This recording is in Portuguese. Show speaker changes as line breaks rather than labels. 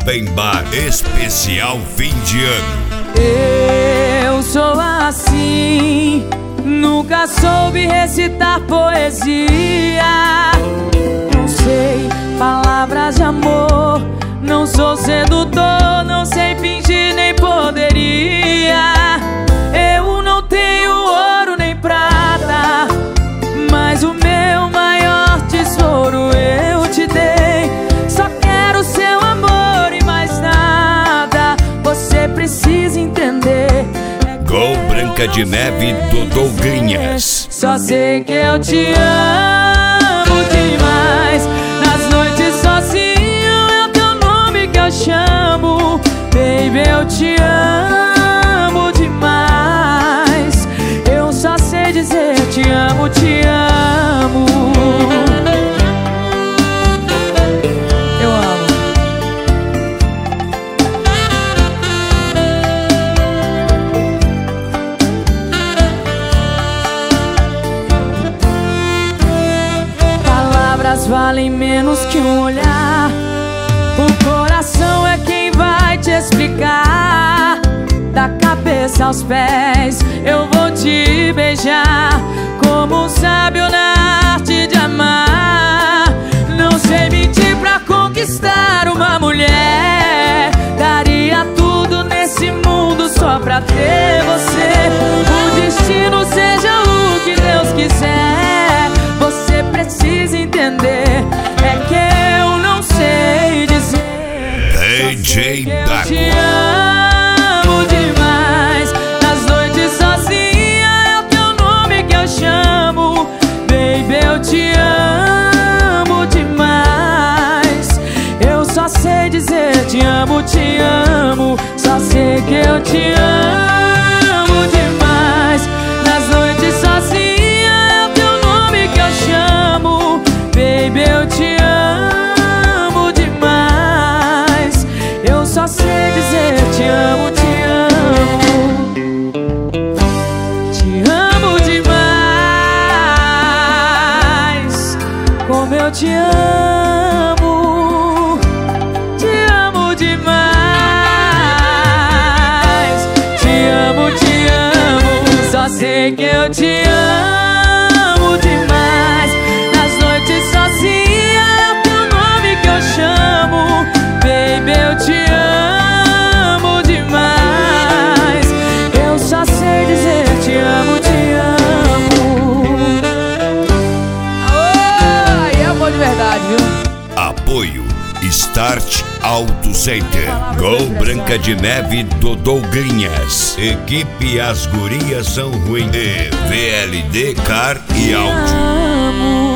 Open Bar especial fim de ano.
Eu sou assim, nunca soube recitar poesia. Não sei palavras de amor, não sou sedutor, não sei fingir nem poderia. Eu não tenho ouro nem prata, mas o meu maior tesouro eu te dei. Só quero seu amor e mais nada, você precisa entender.
Gol Branca de Neve, Dodô Grinhas.
Só sei que eu te amo demais. Nas noites sozinho é o teu nome que eu chamo. Baby, eu te amo demais. Eu só sei dizer te amo, te amo. Eu amo. Palavras valem menos que um olhar. O coração é quem vai te explicar. Da cabeça aos pés eu vou te beijar, como um sábio na arte de amar. Não sei mentir pra conquistar uma mulher. Daria tudo nesse mundo só pra ter você. O destino seja o que Deus quiser. Você precisa entender, é que eu não sei dizer.
DJ
Eu
Daco.
te amo demais. Nas noites sozinha é o teu nome que eu chamo. Baby, eu te amo demais. Eu só sei dizer te amo, te amo. Só sei que eu te amo demais. Nas noites sozinha é o teu nome que eu chamo. Baby, eu te amo demais. Eu só sei dizer te amo, te amo. Te amo demais. Como eu te amo. Te amo demais. Te amo, te amo. Só sei que eu te amo demais. Nas noites sozinha é o teu nome que eu chamo. Baby, eu te amo demais. Eu só sei dizer te amo, te amo. Oh, é amor de verdade, viu?
Apoio Start Auto Center. Gol Branca de Neve, Dodô Grinhas. Equipe As Gurias São Ruim. E VLD Car e Áudio.
Amo.